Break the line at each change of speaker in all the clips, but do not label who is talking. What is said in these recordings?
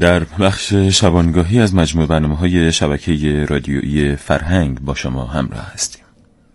در بخش شبانگاهی از مجموع برنامه‌های شبکه رادیویی فرهنگ با شما همراه هستیم.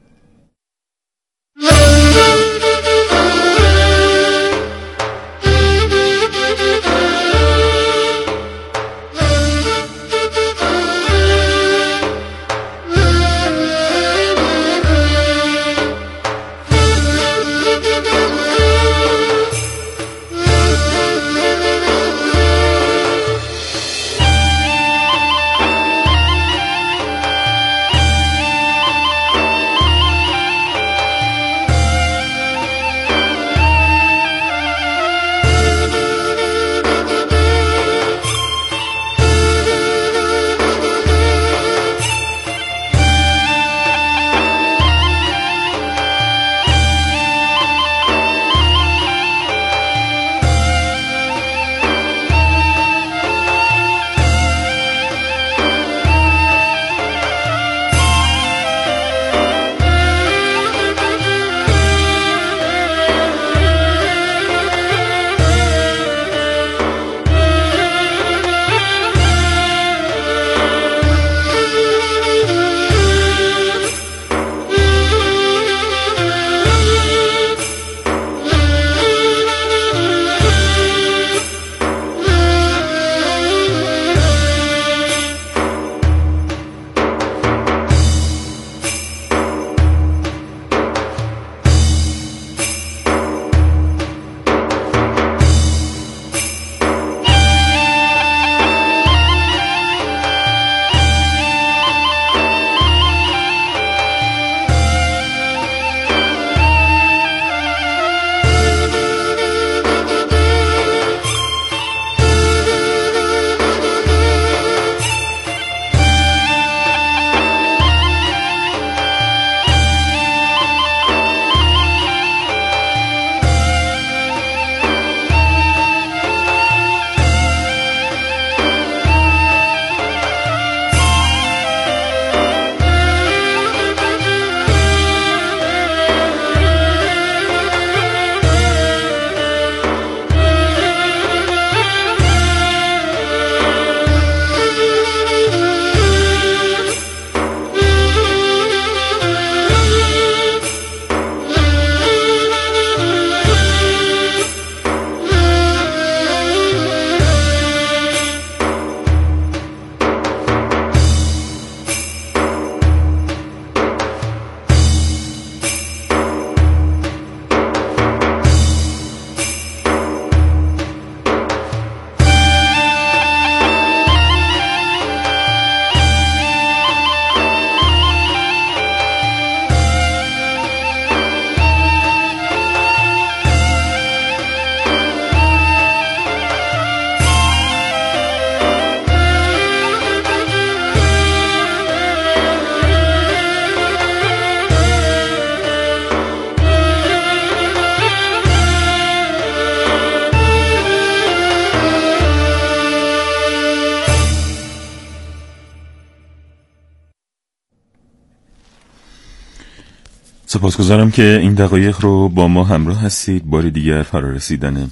سپاسگزارم که این دقایق رو با ما همراه هستید. بار دیگر فرارسیدن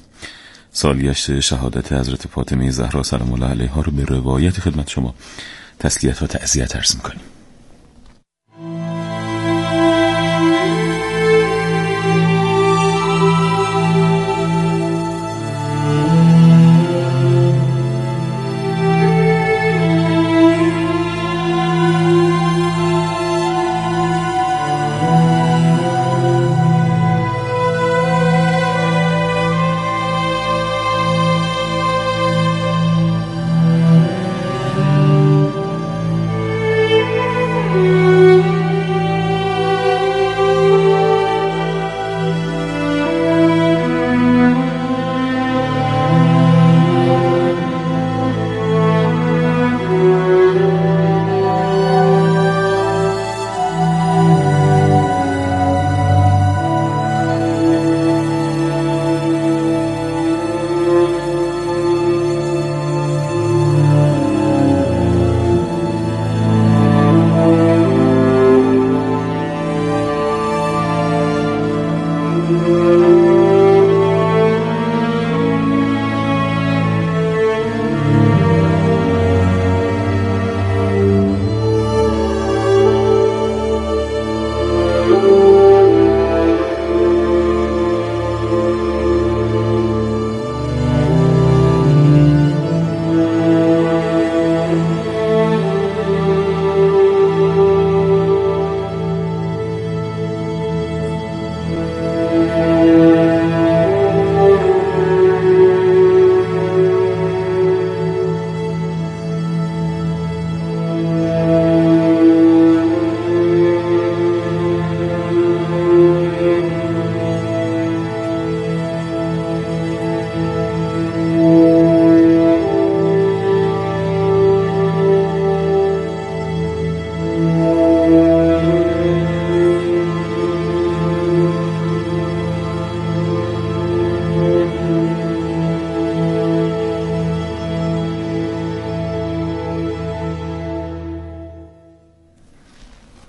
سالگشت شهادت حضرت فاطمه زهرا سلام الله علیها رو به روایت خدمت شما تسلیت و تعزیت عرض می‌کنیم.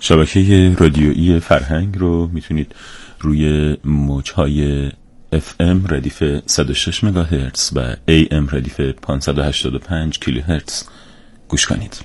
شبکه رادیویی فرهنگ رو میتونید روی موج‌های FM ردیف 106 مگاهرتز و AM ردیف 585 کیلوهرتز گوش کنید.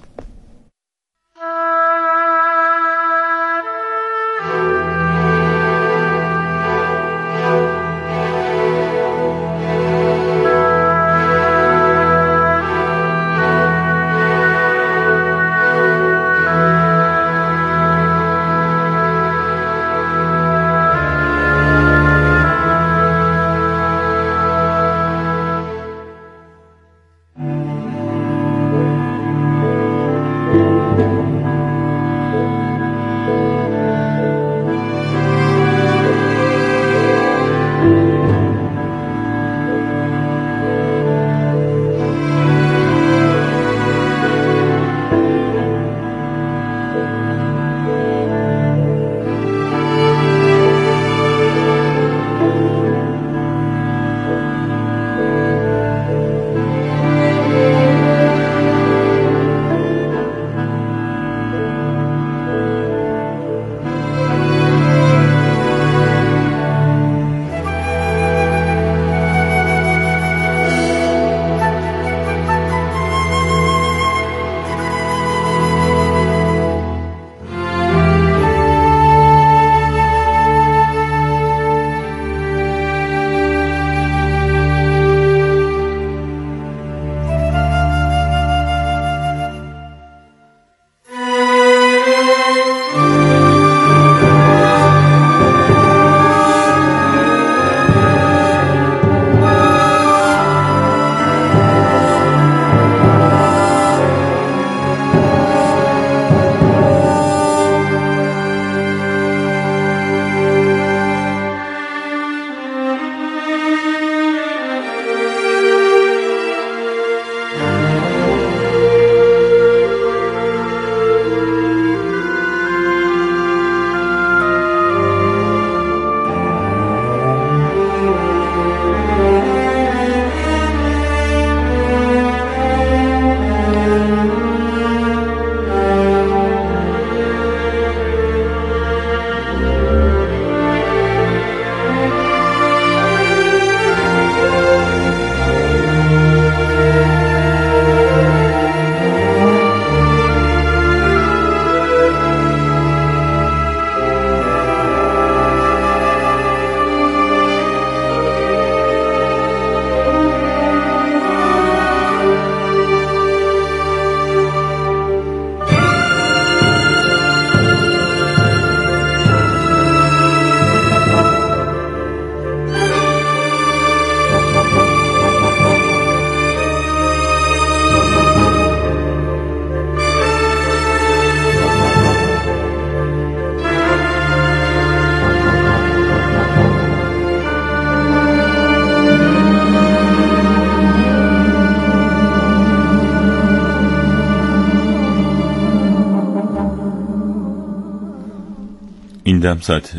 این دم ساعت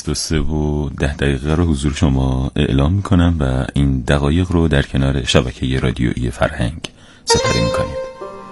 23:10 رو حضور شما اعلام میکنم و این دقایق رو در کنار شبکه رادیویی فرهنگ سپری میکنید.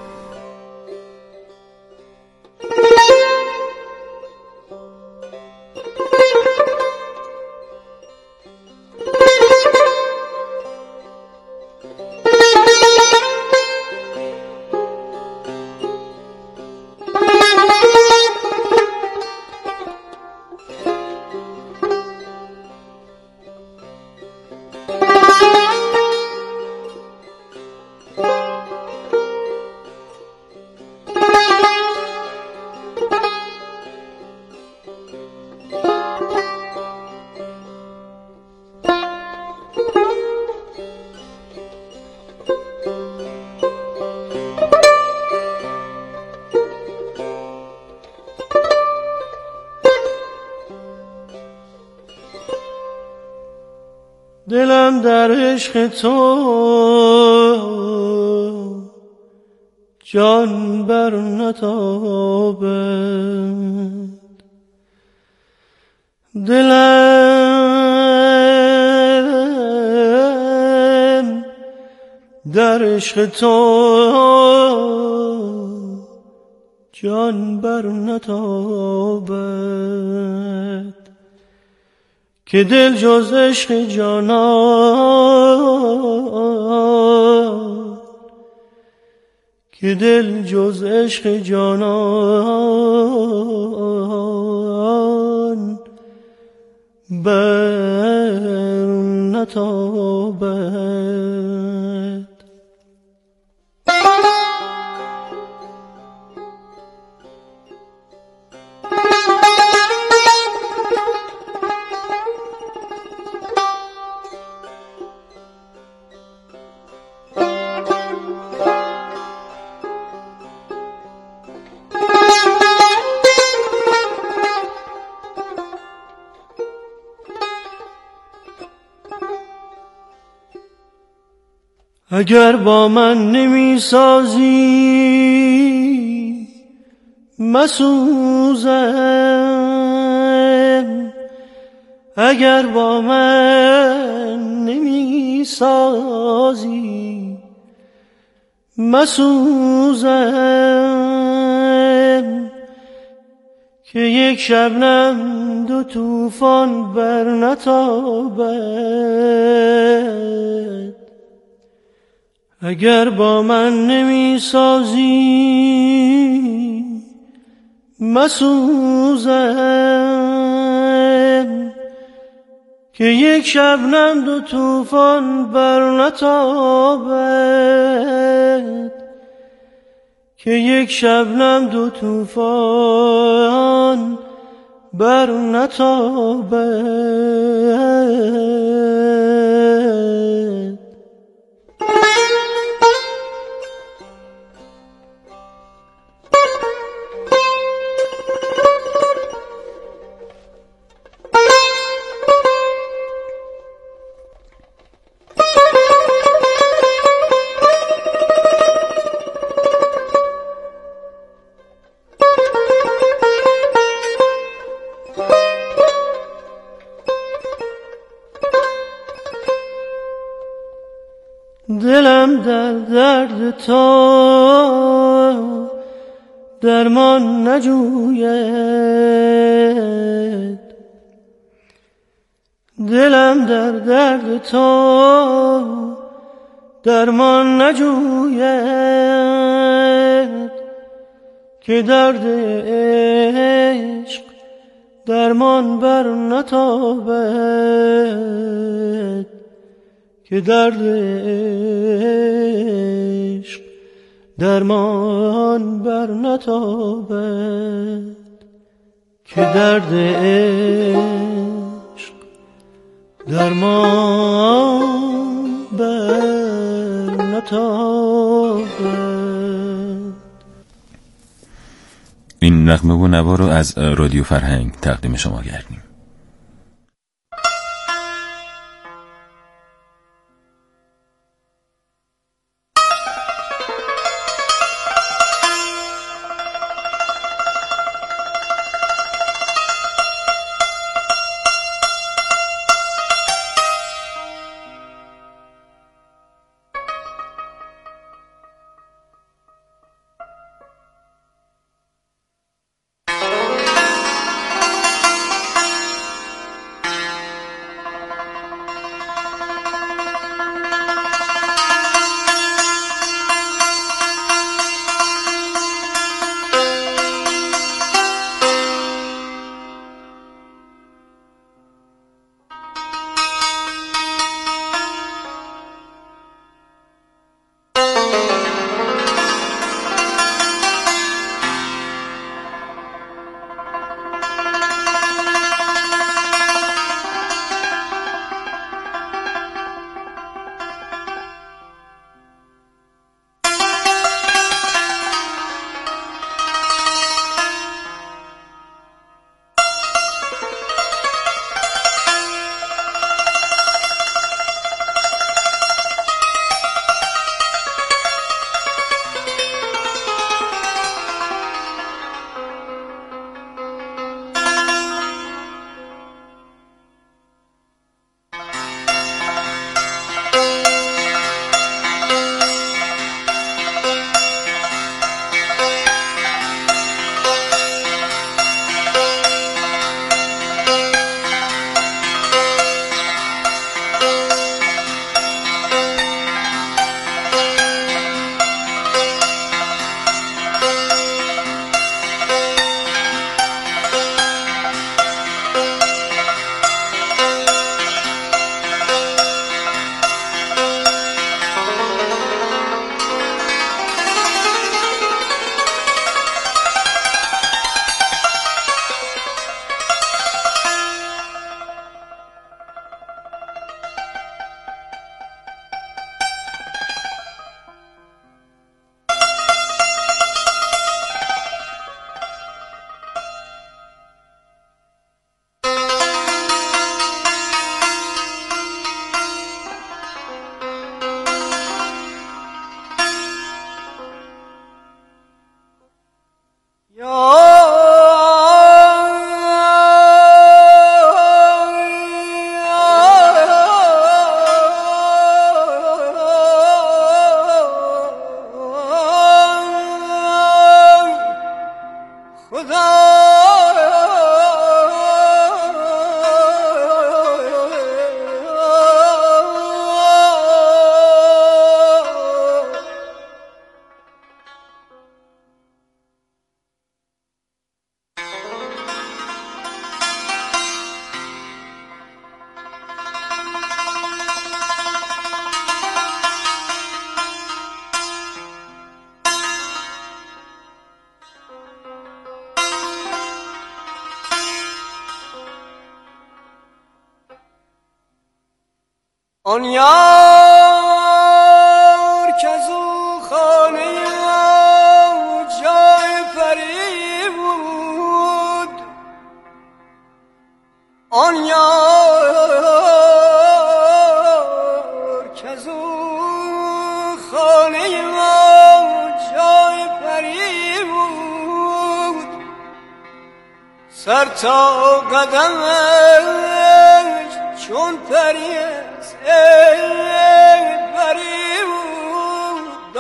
دلم در عشق تو جان بر نتابد، دلم در عشق تو جان بر نتابد که دل جز عشق جانان، که دل جز عشق جانان بر نتابد. اگر با من نمی سازی مسوزم، اگر با من نمی سازی مسوزم، که یک شبنم دو طوفان بر نتابد. اگر با من نمی سازی مسوزم، که یک شبنم دو طوفان بر نتابد، که یک شبنم دو طوفان بر نتابد. دلم در درد تو درمان نجوید، دلم در درد تو درمان نجوید، که درد عشق درمان بر نتابد، که درد عشق درمان بر نتابد، که درد عشق درمان بر نتابد.
این نغمه و نوا رو از رادیو فرهنگ تقدیم شما کردیم.
آن یار که از او خانه جای پری بود، آن یار که از او خانه جای پری بود، سر تا قدمش چون پری است پری بود.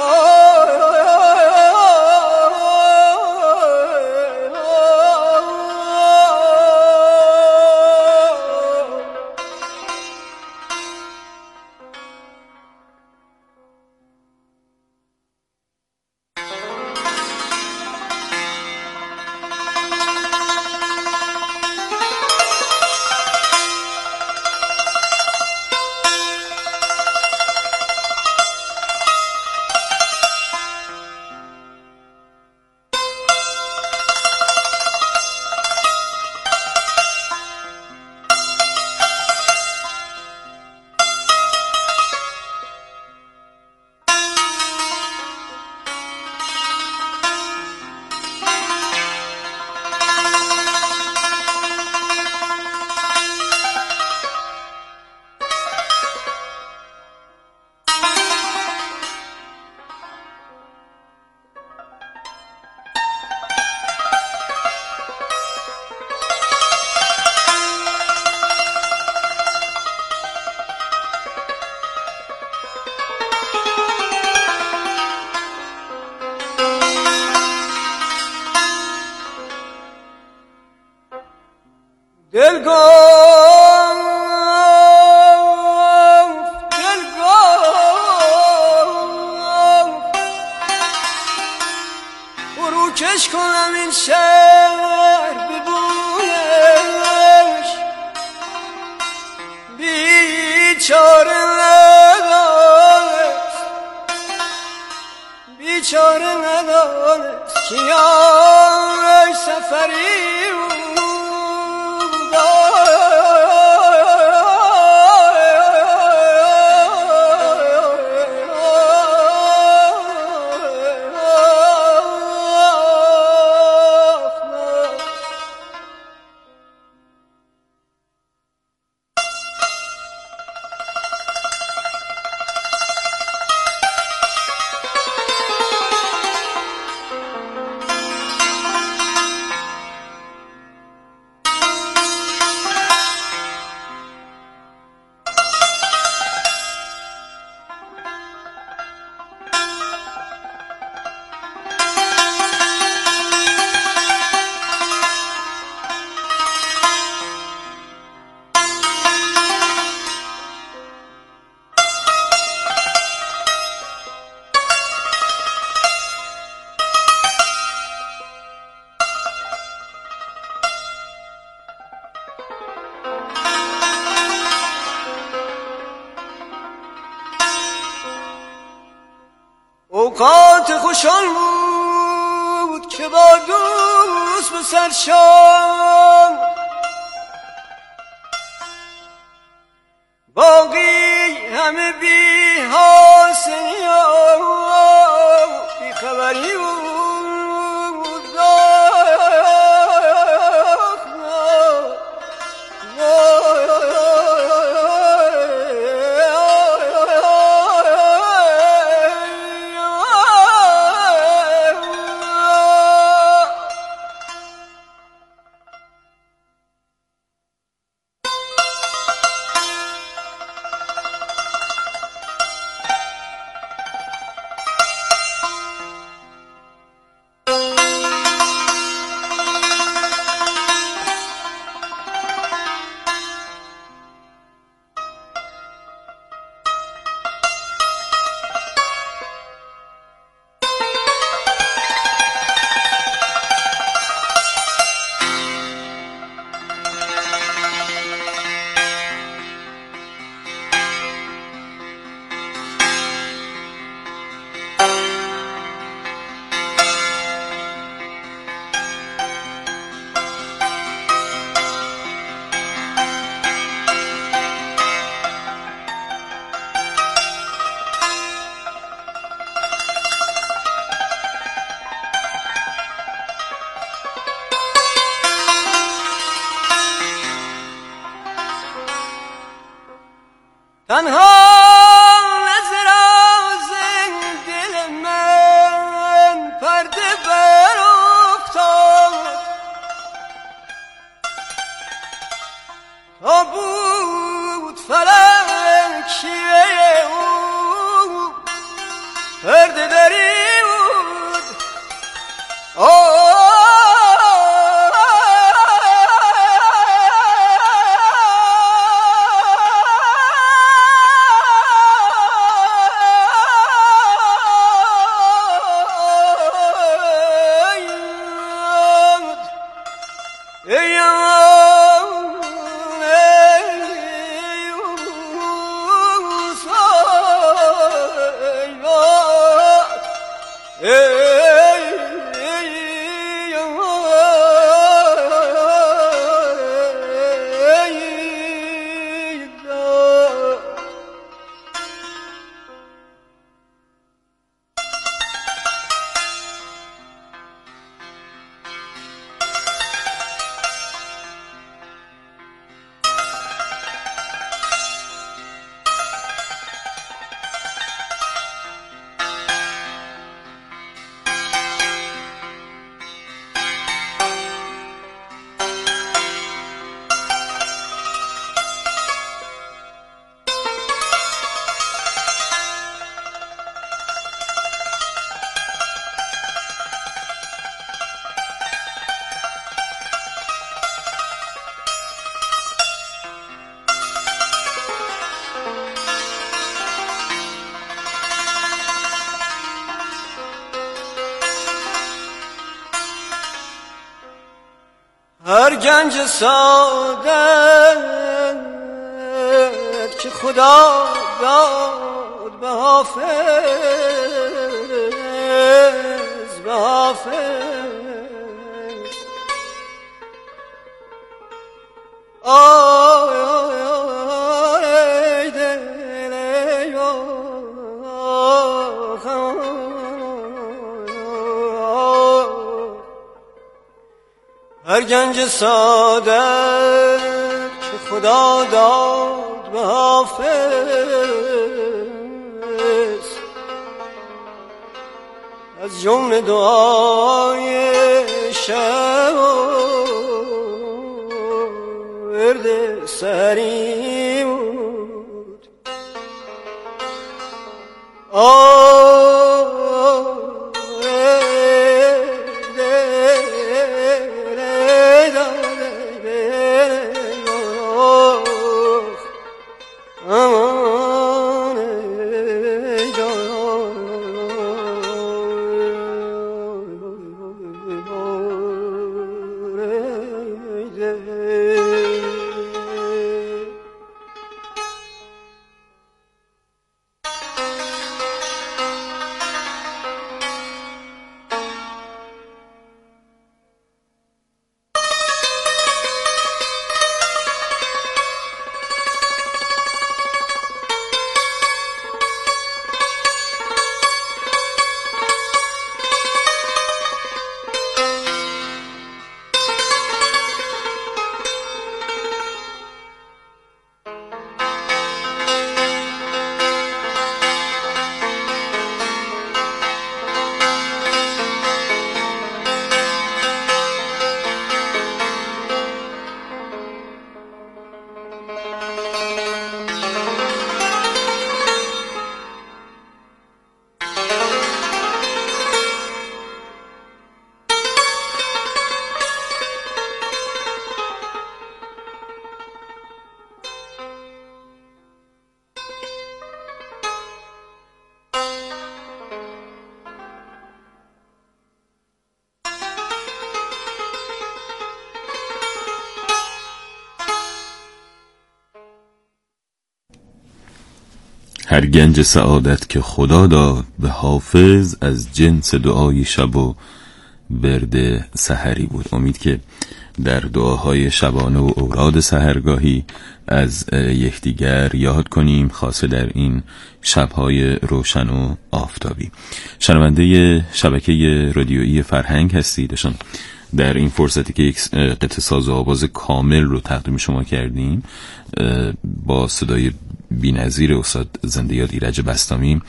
دل گفت فروکش کنم این شهر ببویش، بیچاره ندانست بیچاره ندانست که یارش سفری بود. اوقات خوشان بود که با دوست به سرشان، باقی همه بی حاصلی و بی خبری بود. هر گنج ساده که خدا داد به حافظ، به حافظ. ای دل ای هر گنج ساده که خدا داد به حافظ، از جمله دعای شب و ورد سحری بود.
هر گنج سعادت که خدا داد به حافظ، از جنس دعای شب و ورد سحری بود. امید که در دعاهای شبانه و اوراد سحرگاهی از یکدیگر یاد کنیم، خاصه در این شبهای روشن و آفتابی. شنونده شبکه رادیویی فرهنگ هستیدشان. در این فرصتی که یک قطعه ساز و آواز کامل رو تقدیم شما کردیم با صدای بی‌نظیر استاد زنده یاد ایرج بسطامی،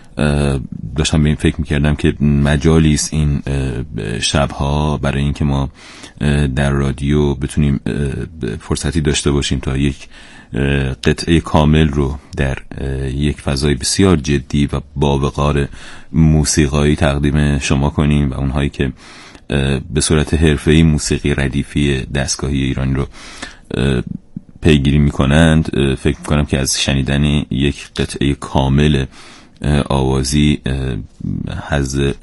داشتم به این فکر میکردم که مجالی است این شبها برای اینکه ما در رادیو بتونیم فرصتی داشته باشیم تا یک قطعه کامل رو در یک فضای بسیار جدی و باوقار موسیقایی تقدیم شما کنیم و اونهایی که به صورت حرفه‌ای موسیقی ردیفی دستگاهی ایرانی رو پیگیری میکنند. فکر میکنم که از شنیدن یک قطعه کامل آوازی حظ